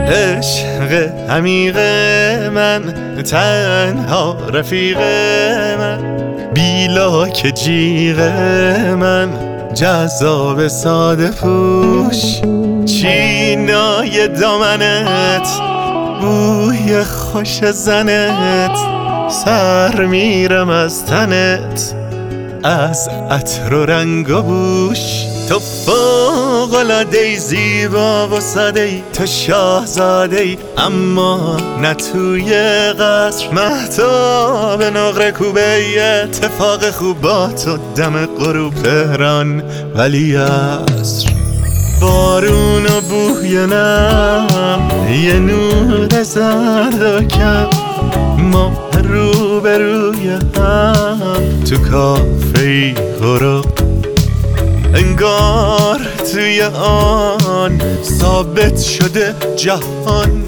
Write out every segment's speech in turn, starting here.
عشق عمیق من، تنها رفیق من، بیلاک جیغ من، جذاب ساده پوش، چینای دامنت، بوی خوش زنت، سر میرم از تنت، از عطر و رنگ و بوش. تو فوق‌العاده‌ای، زیبا و ساده‌ای، تو شاهزاده‌ای، اما نه توی قصر. مهتاب نقره کوبه، اتفاق خوب با تو دم غروب تهران ولی عصر. بارون و بوی نم، یه نور زرد و کم، ما روبروی هم تو کافه‌ای غروب. انگار توی آن ثابت شده جهان،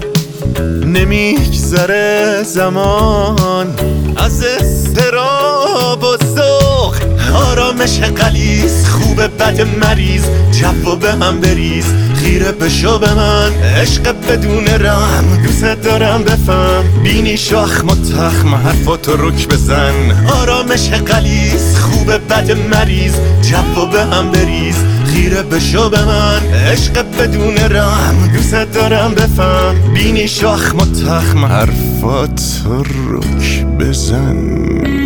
نمیگذره زمان از اضطراب و ذوق. آرامش غلیظ، خوب بد مریض، جو به هم بریز، خیره بشو به من. عشق بدون رحم، دوست دارم بفهم، بینی شاخ متخم، حرفاتو رک بزن. آرامش غلیظ، خوب بد مریض، جو به هم بریز، خیره بشو به من. عشق بدون رحم، دوست دارم بفهم، بینی شاخ متخم، حرفاتو رک بزن.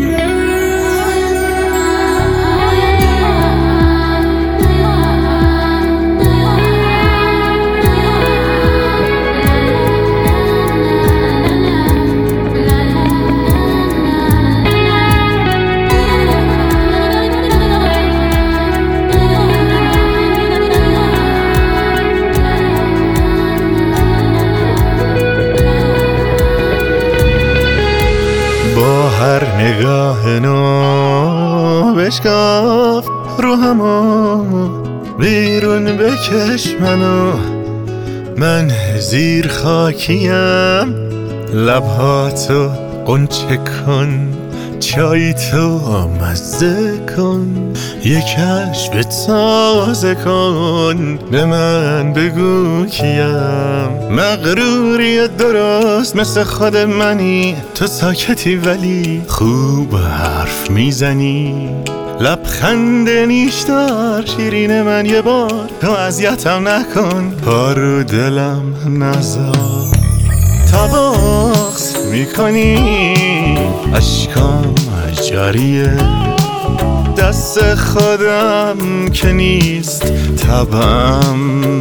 با هر نگاه نو بشکاف روحمو، بیرون بکش منو، من زیر خاکیم. لبهاتو قنچه کن، چای تو مزه کن، یک کشف تازه کن، به من بگو کیم. مغروری درست مثل خود منی، تو ساکتی ولی خوب حرف میزنی. لبخند نیشدار شیرین من، یه بار تو اذیتم نکن، پا رو دلم نذار. تا بغض میکنی اشکام جاریه، دست خودم که نیست طبعم.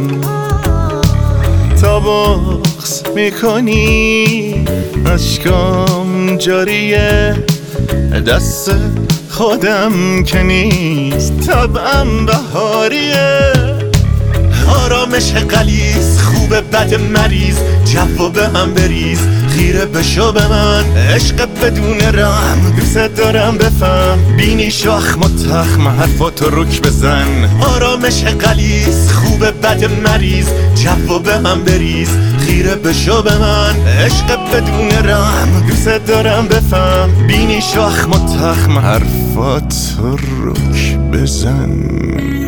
تا بغض میکنی اشکام جاریه، دست خودم که نیست طبعم بهاریه. آرامش غلیظ، خوب بد مریض، جو به هم بریز، خیره بشو به من. عشق بدون رحم، دوست دارم بفهم، بینی شاخ متخم، حرفاتو رک بزن. آرامش غلیظ، خوب بد مریض، جو به هم بریز، خیره بشو به من. عشق بدون رحم، دوست دارم بفهم، بینی شاخ متخم، حرفاتو رک بزن.